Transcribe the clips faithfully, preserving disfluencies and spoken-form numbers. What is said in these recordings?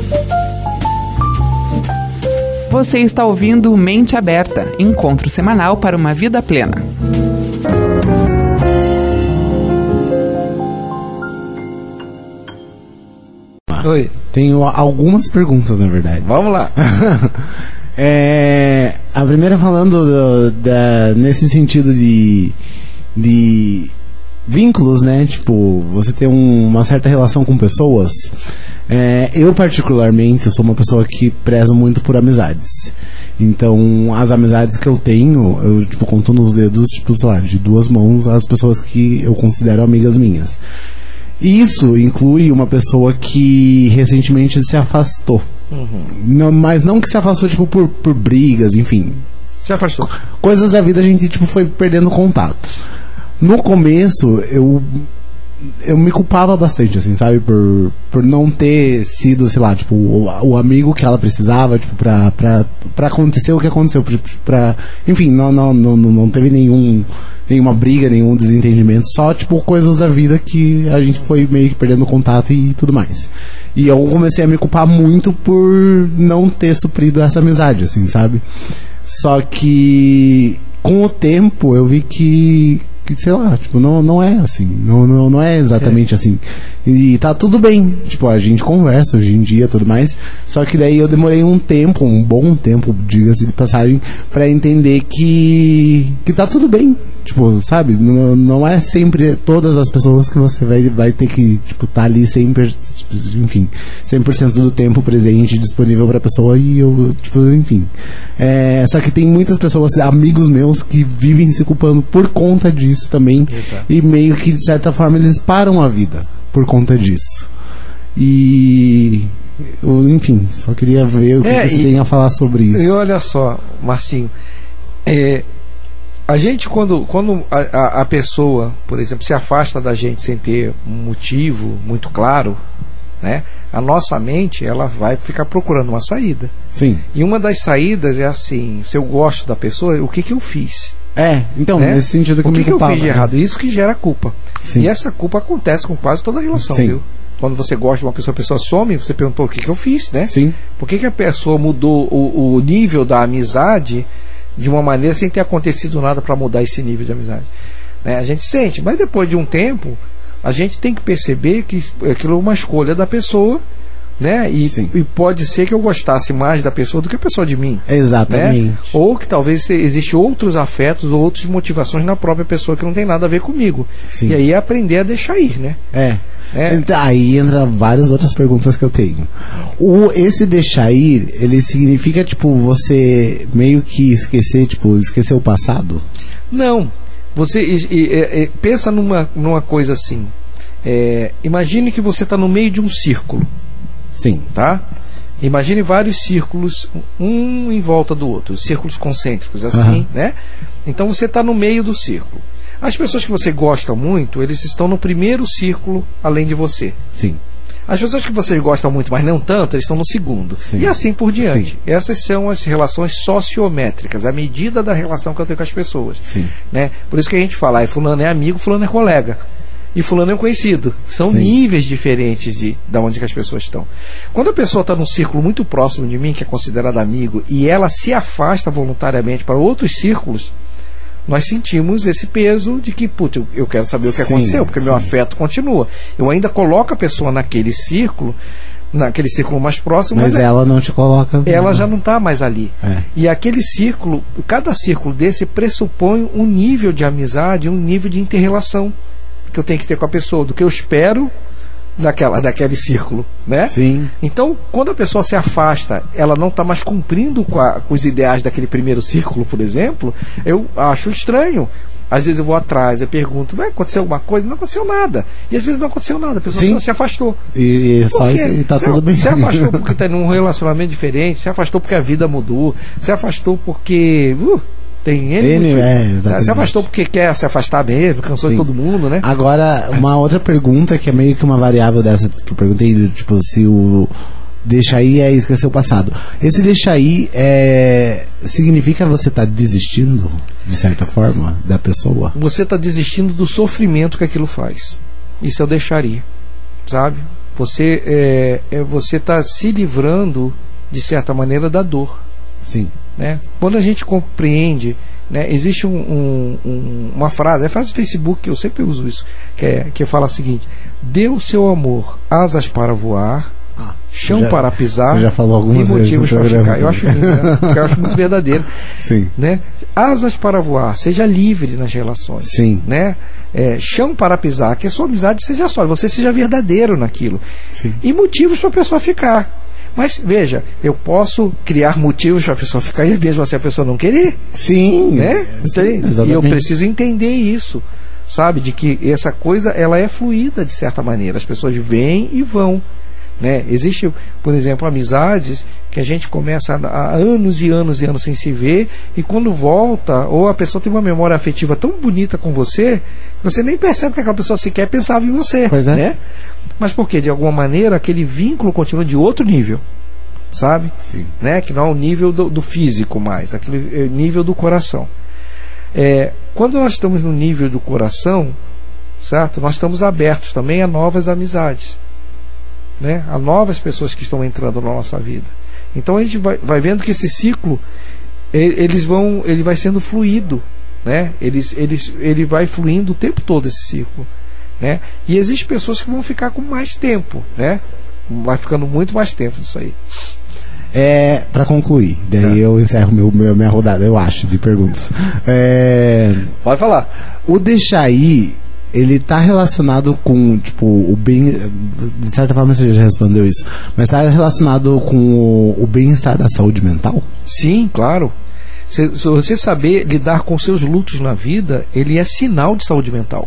Você está ouvindo Mente Aberta, encontro semanal para uma vida plena. Oi. Tenho algumas perguntas, na verdade. Vamos lá. é, a primeira falando do, da, nesse sentido de, de vínculos, né? Tipo, você ter um, uma certa relação com pessoas. É, eu, particularmente, sou uma pessoa que prezo muito por amizades. Então, as amizades que eu tenho, eu, tipo, conto nos dedos, tipo, sei lá, de duas mãos as pessoas que eu considero amigas minhas. Isso inclui uma pessoa que recentemente se afastou. Uhum. Não, mas não que se afastou, tipo, por, por brigas, enfim. Se afastou. Coisas da vida a gente, tipo, foi perdendo contato. No começo, eu... eu me culpava bastante, assim, sabe? Por, por não ter sido, sei lá, tipo, o, o amigo que ela precisava, tipo, pra, pra, pra acontecer o que aconteceu. Pra, pra, enfim, não, não, não, não teve nenhum, nenhuma briga, nenhum desentendimento. Só, tipo, coisas da vida que a gente foi meio que perdendo contato e tudo mais. E eu comecei a me culpar muito por não ter suprido essa amizade, assim, sabe? Só que com o tempo eu vi que que, sei lá, tipo, não, não é assim, não, não, não é exatamente é. assim, e tá tudo bem, tipo, a gente conversa hoje em dia, tudo mais, só que daí eu demorei um tempo, um bom tempo, diga-se de passagem, pra entender que que tá tudo bem, tipo, sabe, não, não é sempre todas as pessoas que você vai, vai ter que, tipo, tá ali sempre, enfim, cem por cento do tempo presente, disponível pra pessoa, e eu, tipo, enfim, é, só que tem muitas pessoas, amigos meus, que vivem se culpando por conta disso isso também. Exato. E meio que de certa forma eles param a vida por conta disso. E eu, enfim, só queria ver o que, é, que você e, tem a falar sobre isso. E olha só, Marcinho, é, a gente quando, quando a, a, a pessoa, por exemplo, se afasta da gente sem ter um motivo muito claro, né, a nossa mente ela vai ficar procurando uma saída. Sim. E uma das saídas é assim, se eu gosto da pessoa, o que que eu fiz? É, então, né? Nesse sentido que o que, me que eu culpava, fiz de né? errado? Isso que gera culpa. Sim. E essa culpa acontece com quase toda a relação, Sim. viu? Quando você gosta de uma pessoa, a pessoa some, você perguntou o que, que eu fiz, né? Sim. Por que, que a pessoa mudou o, o nível da amizade de uma maneira sem ter acontecido nada para mudar esse nível de amizade? Né? A gente sente, mas depois de um tempo, a gente tem que perceber que aquilo é uma escolha da pessoa, né? E, e pode ser que eu gostasse mais da pessoa do que a pessoa de mim. Exatamente. Né? Ou que talvez existam outros afetos ou outras motivações na própria pessoa que não tem nada a ver comigo. Sim. E aí é aprender a deixar ir, né? É. É. Então, aí entra várias outras perguntas que eu tenho. O, esse deixar ir, ele significa, tipo, você meio que esquecer, tipo, esquecer o passado? Não. Você e, e, e, pensa numa, numa coisa assim. É, imagine que você está no meio de um círculo. Sim. Tá? Imagine vários círculos, um em volta do outro, círculos concêntricos, assim, uhum. né? Então você está no meio do círculo. As pessoas que você gosta muito, eles estão no primeiro círculo além de você. Sim. As pessoas que você gosta muito, mas não tanto, eles estão no segundo. Sim. E assim por diante. Sim. Essas são as relações sociométricas, a medida da relação que eu tenho com as pessoas. Sim. Né? Por isso que a gente fala, ah, fulano é amigo, fulano é colega. E fulano é um conhecido. São Sim. níveis diferentes de, de onde que as pessoas estão. Quando a pessoa está num círculo muito próximo de mim, que é considerado amigo, e ela se afasta voluntariamente para outros círculos, nós sentimos esse peso de que, putz, eu, eu quero saber o que Sim, aconteceu, porque sim. meu afeto continua. Eu ainda coloco a pessoa naquele círculo, naquele círculo mais próximo, mas, mas ela é, não te coloca. Ela não. já não está mais ali. É. E aquele círculo, cada círculo desse pressupõe um nível de amizade, um nível de inter-relação que eu tenho que ter com a pessoa, do que eu espero daquela, daquele círculo, né? Sim. Então, quando a pessoa se afasta, ela não está mais cumprindo com, a, com os ideais daquele primeiro círculo, por exemplo, eu acho estranho. Às vezes eu vou atrás, eu pergunto, vai acontecer alguma coisa? Não aconteceu nada. E às vezes não aconteceu nada, a pessoa só se afastou. E, e só isso, e tá se, tudo bem. Se afastou porque está num relacionamento diferente, se afastou porque a vida mudou, se afastou porque... Uh, Tem ele, ele é, se afastou porque quer se afastar mesmo, cansou Sim. de todo mundo, né? Agora, uma outra pergunta que é meio que uma variável dessa que eu perguntei, tipo, se o deixar ir é esquecer o passado. Esse deixar ir é, significa você tá desistindo, de certa forma, da pessoa? Você tá desistindo do sofrimento que aquilo faz. Isso eu deixaria, sabe? Você é, é, você está se livrando, de certa maneira, da dor. Sim. Né? Quando a gente compreende, né, existe um, um, um, uma frase, é frase do Facebook, que eu sempre uso isso, que, é, que fala o seguinte: dê o seu amor asas para voar, ah, chão já, para pisar, já falou algumas e motivos para ficar. Eu acho lindo, né? Porque eu acho muito verdadeiro. Sim. Né? Asas para voar, seja livre nas relações. Sim. Né? É, chão para pisar, que a sua amizade seja sólida, você seja verdadeiro naquilo. Sim. E motivos para a pessoa ficar. Mas veja, eu posso criar motivos para a pessoa ficar e mesmo assim a pessoa não querer. Sim. Né? Sim, e eu preciso entender isso, sabe? De que essa coisa ela é fluida de certa maneira. As pessoas vêm e vão. Né? Existe, por exemplo, amizades que a gente começa há anos e anos e anos sem se ver, e quando volta, ou a pessoa tem uma memória afetiva tão bonita com você, você nem percebe que aquela pessoa sequer pensava em você. Pois é. Né? Mas porque, de alguma maneira, aquele vínculo continua de outro nível, sabe? Sim. Né? Que não é o nível do, do físico mais, aquele nível do coração. É, quando nós estamos no nível do coração, certo? Nós estamos abertos também a novas amizades, né? A novas pessoas que estão entrando na nossa vida. Então a gente vai, vai vendo que esse ciclo eles vão, ele vai sendo fluido, né? Eles, eles, ele vai fluindo o tempo todo, esse ciclo, né? E existem pessoas que vão ficar com mais tempo, né? Vai ficando muito mais tempo nisso aí. É, para concluir, daí é. eu encerro meu, meu, minha rodada, eu acho, de perguntas. É, Pode falar. O deixar ir, ele tá relacionado com, tipo, o bem... De certa forma você já respondeu isso, mas tá relacionado com o, o bem-estar da saúde mental? Sim, claro. Se, se você saber lidar com seus lutos na vida, ele é sinal de saúde mental,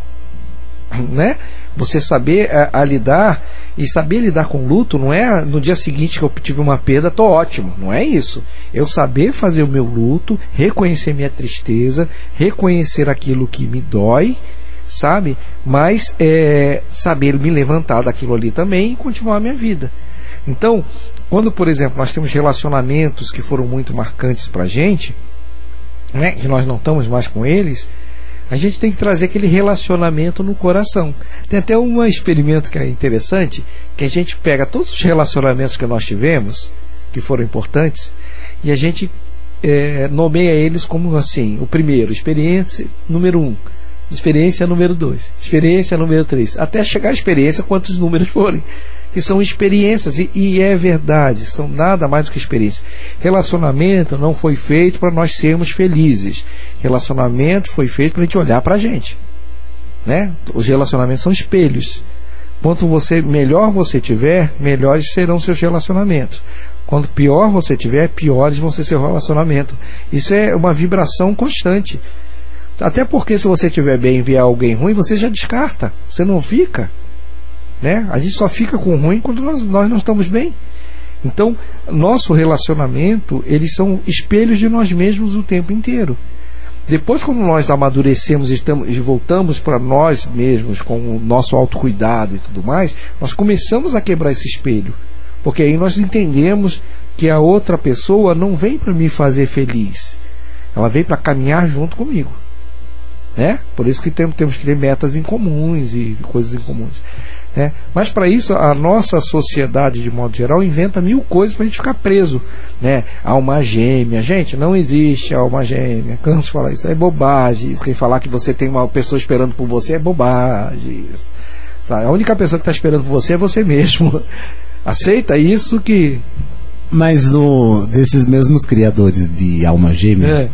né? Você saber a, a lidar, e saber lidar com luto não é no dia seguinte que eu tive uma perda, tô ótimo, não é isso. Eu saber fazer o meu luto, reconhecer minha tristeza, reconhecer aquilo que me dói, sabe? Mas é, saber me levantar daquilo ali também e continuar a minha vida. Então, quando, por exemplo, nós temos relacionamentos que foram muito marcantes pra gente, né, que nós não estamos mais com eles, a gente tem que trazer aquele relacionamento no coração. Tem até um experimento que é interessante, que a gente pega todos os relacionamentos que nós tivemos, que foram importantes, e a gente é, nomeia eles como assim: o primeiro, experiência número um, experiência número dois, experiência número três, até chegar à experiência, quantos números forem, que são experiências, e, e é verdade, são nada mais do que experiência. Relacionamento não foi feito para nós sermos felizes. Relacionamento foi feito para a gente olhar para a gente, né? Os relacionamentos são espelhos. Quanto você melhor você tiver, melhores serão seus relacionamentos. Quanto pior você tiver, piores vão ser seu relacionamento. Isso é uma vibração constante. Até porque se você estiver bem e vier alguém ruim, você já descarta, você não fica, né? A gente só fica com ruim quando nós, nós não estamos bem. Então, nosso relacionamento, eles são espelhos de nós mesmos o tempo inteiro. Depois, quando nós amadurecemos e, estamos, e voltamos para nós mesmos com o nosso autocuidado e tudo mais, nós começamos a quebrar esse espelho, porque aí nós entendemos que a outra pessoa não vem para me fazer feliz, ela vem para caminhar junto comigo, né? Por isso que tem, temos que ter metas em comuns e coisas em comuns, né? Mas para isso a nossa sociedade, de modo geral, inventa mil coisas para a gente ficar preso, né? Alma gêmea, gente, não existe alma gêmea. Canso de falar isso, é bobagem. Quem falar que você tem uma pessoa esperando por você é bobagem, sabe? A única pessoa que está esperando por você é você mesmo. Aceita isso que... Mas no, desses mesmos criadores de alma gêmea,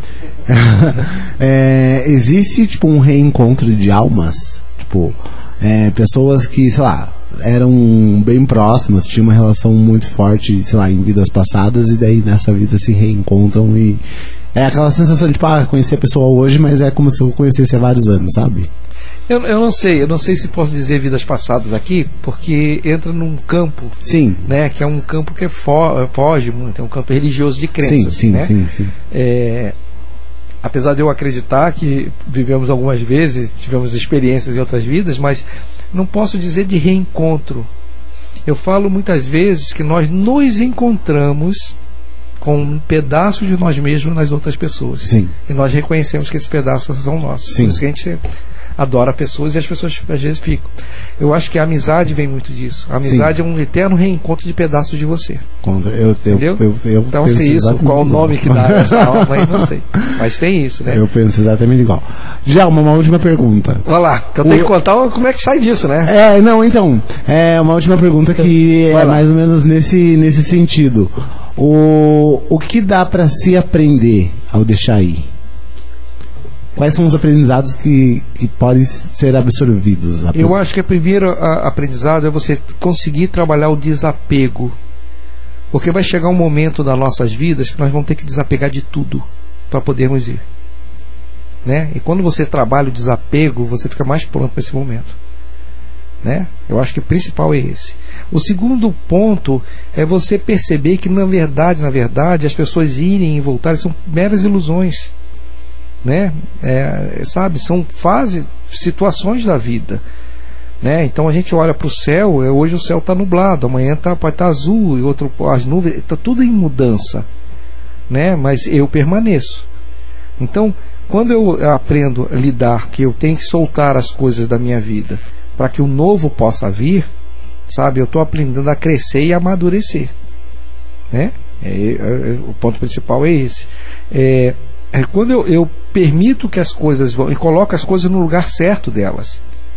é. é, existe tipo um reencontro de almas, tipo, é, pessoas que, sei lá, eram bem próximas, tinham uma relação muito forte, sei lá, em vidas passadas, e daí nessa vida se reencontram, e é aquela sensação de, tipo, ah, conheci a pessoa hoje, mas é como se eu conhecesse há vários anos, sabe? Eu, eu não sei, eu não sei se posso dizer vidas passadas aqui, porque entra num campo, sim, né, que é um campo que fo foge muito, é um campo religioso de crenças, sim, sim, né? sim, sim. É, apesar de eu acreditar que vivemos algumas vezes, tivemos experiências em outras vidas, mas não posso dizer de reencontro. Eu falo muitas vezes que nós nos encontramos com um pedaço de nós mesmos nas outras pessoas. Sim. E nós reconhecemos que esses pedaços são nossos. Sim. Por isso que a gente adora pessoas e as pessoas às vezes ficam. Eu acho que a amizade vem muito disso. A amizade Sim. é um eterno reencontro de pedaços de você. Eu, eu, eu, eu, eu então, se isso, qual o nome que dá essa alma aí, não sei. Mas tem isso, né? Eu penso exatamente igual. Já, uma, uma última pergunta. Olha lá, que eu tenho o... que contar como é que sai disso, né? É, não, então, é uma última pergunta que é mais ou menos nesse, nesse sentido. O, o que dá para se aprender ao deixar ir? Quais são os aprendizados que, que podem ser absorvidos? Eu acho que o primeiro a, aprendizado é você conseguir trabalhar o desapego. Porque vai chegar um momento das nossas vidas que nós vamos ter que desapegar de tudo para podermos ir. Né? E quando você trabalha o desapego, você fica mais pronto para esse momento. Né? Eu acho que o principal é esse. O segundo ponto é você perceber que na verdade, na verdade, as pessoas irem e voltarem são meras ilusões. Né? É, sabe, são fases, situações da vida, né? Então a gente olha para o céu, hoje o céu está nublado, amanhã tá, pode estar tá azul e outro, as nuvens, está tudo em mudança, né? Mas eu permaneço. Então quando eu aprendo a lidar, que eu tenho que soltar as coisas da minha vida para que o novo possa vir, sabe, eu estou aprendendo a crescer e amadurecer, né? É, é, o ponto principal é esse. é É quando eu, eu permito que as coisas vão e coloco as coisas no lugar certo delas,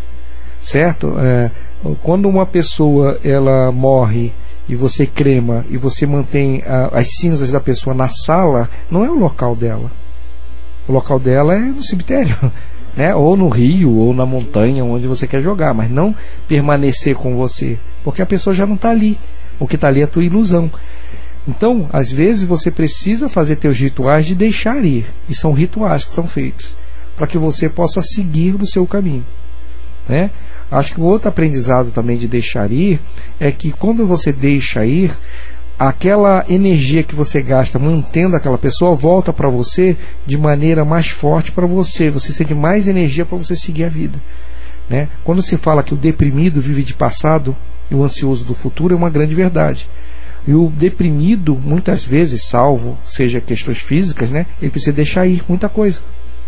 certo? É, quando uma pessoa ela morre e você crema e você mantém a, as cinzas da pessoa na sala, não é o local dela. O local dela é no cemitério, né? Ou no rio, ou na montanha, onde você quer jogar, mas não permanecer com você, porque a pessoa já não está ali. O que está ali é a tua ilusão. Então, às vezes você precisa fazer teus rituais de deixar ir, e são rituais que são feitos para que você possa seguir no seu caminho, né? Acho que o outro aprendizado também de deixar ir é que quando você deixa ir, aquela energia que você gasta mantendo aquela pessoa volta para você de maneira mais forte para você, você sente mais energia para você seguir a vida, né? Quando se fala que o deprimido vive de passado e o ansioso do futuro, é uma grande verdade. E o deprimido, muitas vezes, salvo seja questões físicas, né, ele precisa deixar ir muita coisa,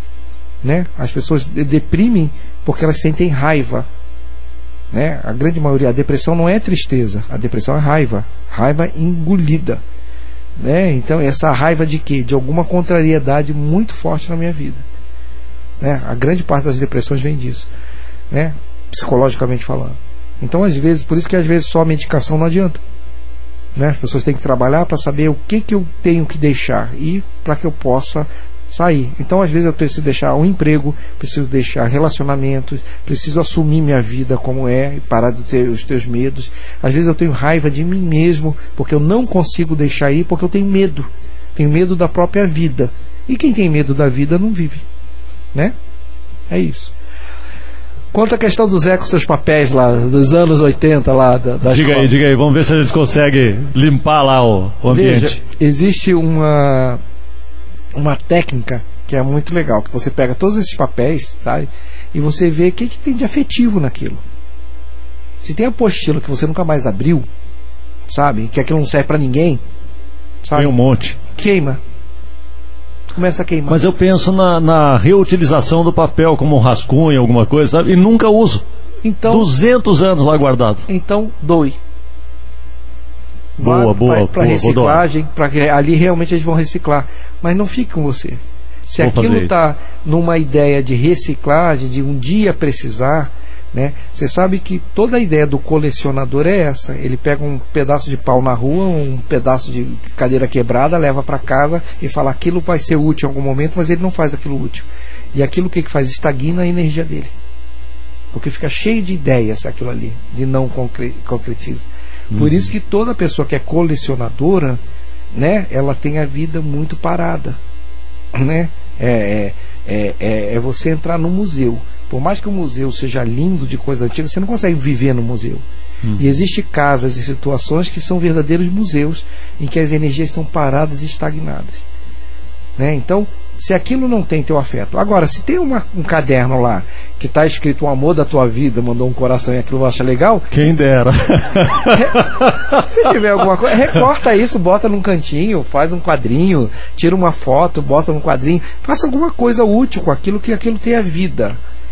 né? As pessoas deprimem porque elas sentem raiva, né? A grande maioria, a depressão não é tristeza, a depressão é raiva, raiva engolida, né? Então essa raiva de quê? De alguma contrariedade muito forte na minha vida, né? A grande parte das depressões vem disso, né? Psicologicamente falando. Então às vezes, por isso que às vezes só a medicação não adianta, né? As pessoas têm que trabalhar para saber o que, que eu tenho que deixar e para que eu possa sair. Então às vezes eu preciso deixar um emprego, preciso deixar relacionamentos, preciso assumir minha vida como é e parar de ter os teus medos. Às vezes eu tenho raiva de mim mesmo porque eu não consigo deixar ir, porque eu tenho medo, tenho medo da própria vida, e quem tem medo da vida não vive, né? É isso. Quanto à questão do Zé com seus papéis lá dos anos oitenta lá da, da diga escola. aí, diga aí, vamos ver se a gente consegue limpar lá o, o ambiente. Veja, existe uma uma técnica que é muito legal, que você pega todos esses papéis, sabe, e você vê o que, que tem de afetivo naquilo. Se tem apostila que você nunca mais abriu, sabe, que aquilo não serve pra ninguém, sabe, tem um monte, queima. Começa a queimar. Mas eu penso na, na reutilização do papel como um rascunho, alguma coisa, sabe? E nunca uso. Então, duzentos anos lá guardado. Então doe. Boa, boa, para reciclagem, para que ali realmente eles vão reciclar. Mas não fique com você. Se Vou aquilo está numa ideia de reciclagem, de um dia precisar, né? Você sabe que toda a ideia do colecionador é essa. Ele pega um pedaço de pau na rua, um pedaço de cadeira quebrada, leva para casa e fala aquilo vai ser útil em algum momento, mas ele não faz aquilo útil. E aquilo que, que faz? Estagna a energia dele, porque fica cheio de ideias aquilo ali, de não concre concretiza. Uhum. Por isso que toda pessoa que é colecionadora, né, ela tem a vida muito parada, né? É, é, é, é você entrar no museu. Por mais que o museu seja lindo de coisa antiga, você não consegue viver no museu. Hum. E existem casas e situações que são verdadeiros museus, em que as energias estão paradas e estagnadas, né? Então, se aquilo não tem teu afeto. Agora, se tem uma, um caderno lá que está escrito o amor da tua vida, mandou um coração e aquilo acha legal, quem dera. Se tiver alguma coisa, recorta isso, bota num cantinho, faz um quadrinho, tira uma foto, bota num quadrinho, faça alguma coisa útil com aquilo, que aquilo tenha vida.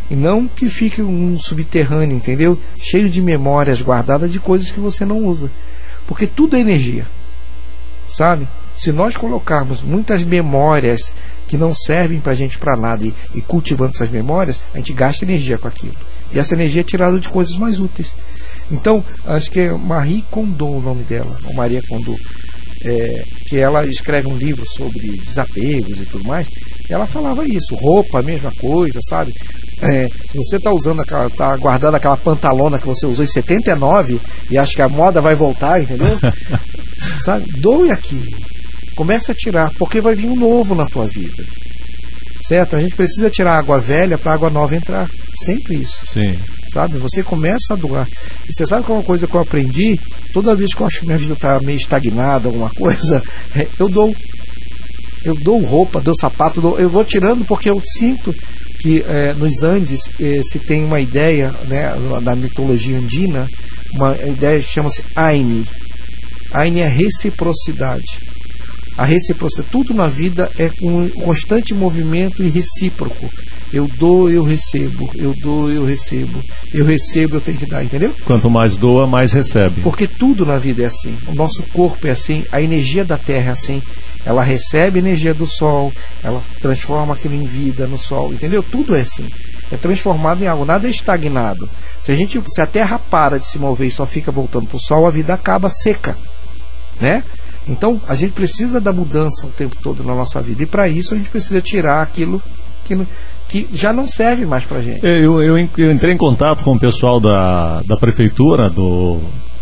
E não que fique um subterrâneo, entendeu? Cheio de memórias guardadas de coisas que você não usa. Porque tudo é energia, sabe? Se nós colocarmos muitas memórias que não servem pra gente pra nada e, e cultivando essas memórias, a gente gasta energia com aquilo. E essa energia é tirada de coisas mais úteis. Então, acho que é Marie Kondo o nome dela, ou Maria Kondo. É, que ela escreve um livro sobre desapegos e tudo mais, e ela falava isso, roupa, a mesma coisa, sabe? É, se você está usando aquela, tá guardando aquela pantalona que você usou em setenta e nove e acha que a moda vai voltar, entendeu? Sabe? Doe aquilo, comece a tirar, porque vai vir um novo na tua vida, certo? A gente precisa tirar água velha para água nova entrar, sempre isso. Sim. Sabe? Você começa a doar. E você sabe que é uma coisa que eu aprendi? Toda vez que eu acho que minha vida está meio estagnada, alguma coisa, é, eu dou. Eu dou roupa, dou sapato, dou, eu vou tirando porque eu sinto que é, nos Andes é, se tem uma ideia, né, da mitologia andina, uma ideia que chama-se Aini. Aini é reciprocidade. A reciprocidade, tudo na vida é um constante movimento e recíproco. Eu dou, eu recebo, eu dou, eu recebo, eu recebo, eu tenho que dar, entendeu? Quanto mais doa, mais recebe. Porque tudo na vida é assim. O nosso corpo é assim, a energia da Terra é assim. Ela recebe energia do Sol, ela transforma aquilo em vida no Sol, entendeu? Tudo é assim. É transformado em algo, nada é estagnado. Se a gente, se a Terra para de se mover e só fica voltando para o Sol, a vida acaba seca, né? Então a gente precisa da mudança o tempo todo na nossa vida, e para isso a gente precisa tirar aquilo que, que já não serve mais pra gente. Eu, eu, eu entrei em contato com o pessoal da, da prefeitura, do,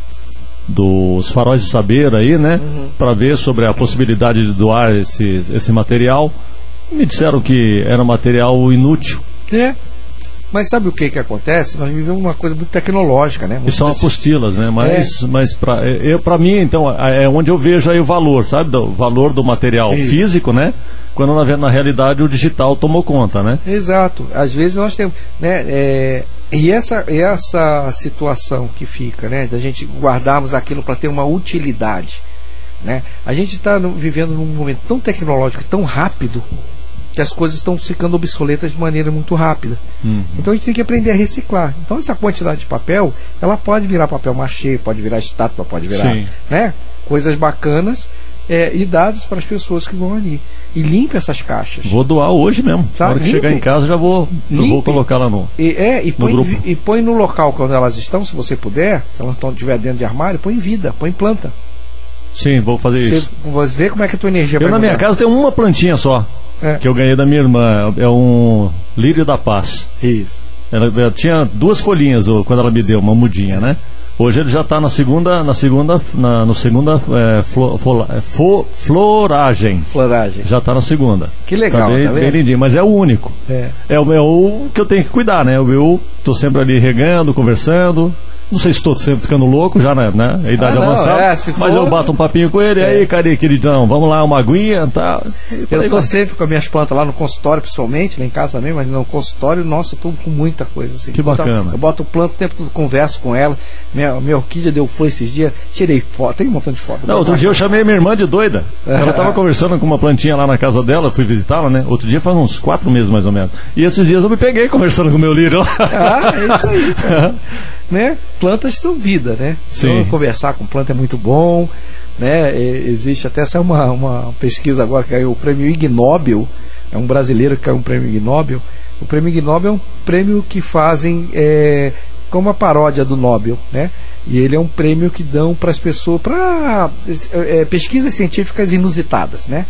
dos Faróis de Saber aí, né? Uhum. Para ver sobre a possibilidade de doar esse, esse material. Me disseram que era material inútil. É. Mas sabe o que que acontece? Nós vivemos uma coisa muito tecnológica, né? Muito e são desse... apostilas, né? Mas, é. mas pra, eu, pra mim, então, é onde eu vejo aí o valor, sabe? O valor do material Isso. físico, né? Quando na, na realidade o digital tomou conta, né? Exato. Às vezes nós temos, né? É, e essa, essa situação que fica, né? Da gente guardarmos aquilo para ter uma utilidade, né? A gente está vivendo num momento tão tecnológico, tão rápido, que as coisas estão ficando obsoletas de maneira muito rápida. Uhum. Então a gente tem que aprender a reciclar. Então essa quantidade de papel, ela pode virar papel machê, pode virar estátua, pode virar, né, coisas bacanas, é, e dados para as pessoas que vão ali. E limpe essas caixas. Vou doar hoje mesmo. Sabe? Na hora que chegar em casa já vou, eu vou colocar lá no, e, é, e no põe, grupo. E põe no local quando elas estão, se você puder, se elas estão estiver dentro de armário, põe vida, põe planta. Sim, vou fazer você, isso. Você vê como é que a tua energia eu vai na mudar. minha casa tem uma plantinha só. É. Que eu ganhei da minha irmã. É um lírio da paz. Isso. Ela, ela tinha duas folhinhas quando ela me deu, uma mudinha, né? Hoje ele já está na segunda, na segunda, na no segunda é, flo, flo, flo, floragem. Floragem. Já está na segunda. Que legal, tá bem, tá bem lindinho, mas é o único. É. É o meu que eu tenho que cuidar, né? Eu estou sempre ali regando, conversando. Não sei se estou sempre ficando louco já, né? né? A idade ah, não, avançada. É, for... Mas eu bato um papinho com ele. É. Aí, cadê, queridão? Vamos lá, uma aguinha, tá? Eu estou sempre com as minhas plantas lá no consultório, principalmente, lá em casa também, mas no consultório, nossa, eu estou com muita coisa assim. Que bacana. Eu boto planta o tempo todo, converso com ela. Minha, minha orquídea deu flor esses dias, tirei foto, tem um montão de foto. Não, outro dia eu chamei minha irmã de doida. Ela estava conversando com uma plantinha lá na casa dela, fui visitá-la, né? Outro dia faz uns quatro meses mais ou menos. E esses dias eu me peguei conversando com o meu lírio. Ah, é isso aí, cara. Né? Plantas são vida, né? Sim. Então, conversar com planta é muito bom, né? E, existe até essa uma, uma pesquisa agora que caiu o prêmio Ig Nobel, é um brasileiro que caiu um prêmio Ig Nobel. O prêmio Ig Nobel é um prêmio que fazem é, como uma paródia do Nobel, né? E ele é um prêmio que dão para as pessoas para é, pesquisas científicas inusitadas, né?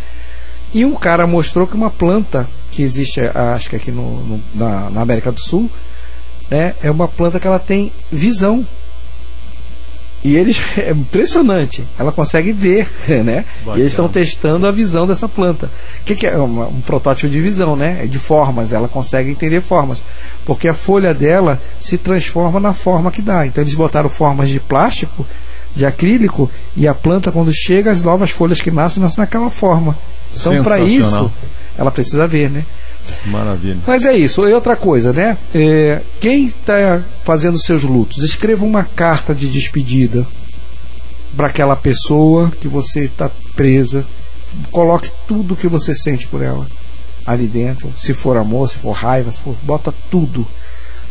E um cara mostrou que uma planta que existe, acho que aqui no, no, na, na América do Sul, É, é uma planta que ela tem visão. E eles, é impressionante, ela consegue ver, né? Bacana. E eles estão testando a visão dessa planta. O que, que é? Um, um protótipo de visão, né? É de formas, ela consegue entender formas. Porque a folha dela se transforma na forma que dá. Então eles botaram formas de plástico, de acrílico, e a planta, quando chega, as novas folhas que nascem, nascem naquela forma. Então, para isso, ela precisa ver, né? Maravilha. Mas é isso. E outra coisa, né? É, quem está fazendo seus lutos, escreva uma carta de despedida para aquela pessoa que você está presa. Coloque tudo o que você sente por ela ali dentro. Se for amor, se for raiva, se for, bota tudo.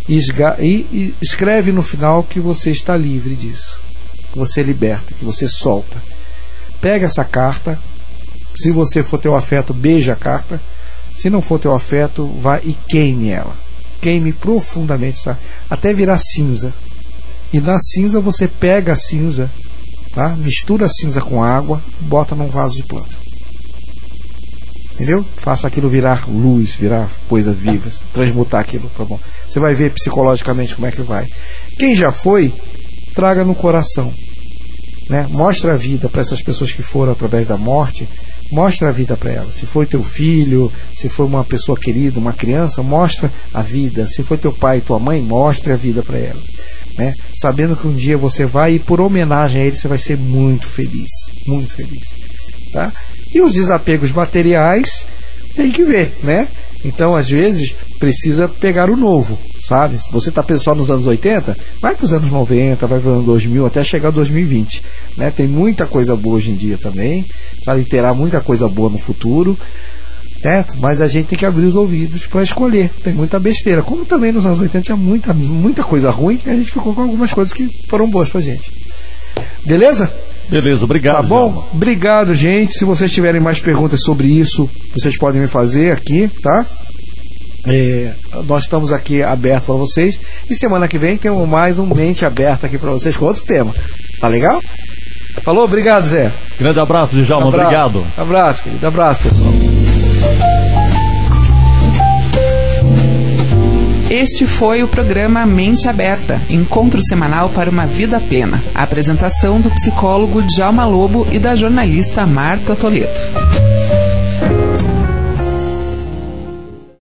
e, esga- e, e escreve no final que você está livre disso, que você liberta, que você solta. Pega essa carta, se você for teu afeto, beija a carta, se não for teu afeto, vá e queime ela, queime profundamente, sabe? Até virar cinza, e na cinza você pega a cinza, tá? Mistura a cinza com água, bota num vaso de planta, entendeu? Faça aquilo virar luz, virar coisa viva, transmutar aquilo, tá bom? Você vai ver psicologicamente como é que vai. Quem já foi, traga no coração, né? Mostra a vida para essas pessoas que foram através da morte. Mostra a vida para elas. Se foi teu filho, se foi uma pessoa querida, uma criança, mostra a vida. Se foi teu pai e tua mãe, mostre a vida para elas, né? Sabendo que um dia você vai, e por homenagem a ele você vai ser muito feliz, muito feliz, tá? E os desapegos materiais tem que ver, né? Então às vezes precisa pegar o novo, sabe? Se você está pensando nos anos oitenta, vai para os anos noventa, vai para os anos dois mil, até chegar a dois mil e vinte, né? Tem muita coisa boa hoje em dia também, sabe? Terá muita coisa boa no futuro, né? Mas a gente tem que abrir os ouvidos para escolher. Tem muita besteira, como também nos anos oitenta tinha muita, muita coisa ruim, e a gente ficou com algumas coisas que foram boas pra gente. Beleza? Beleza, obrigado. Tá bom? Djalma. Obrigado, gente. Se vocês tiverem mais perguntas sobre isso, vocês podem me fazer aqui, tá? É, nós estamos aqui abertos para vocês. E semana que vem temos mais um Mente Aberta aqui para vocês com outro tema. Tá legal? Falou? Obrigado, Zé. Grande abraço, Djalma. Abraço. Obrigado. Abraço, querido. Abraço, pessoal. Este foi o programa Mente Aberta, encontro semanal para uma vida plena. A apresentação do psicólogo Djalma Lobo e da jornalista Marta Toledo.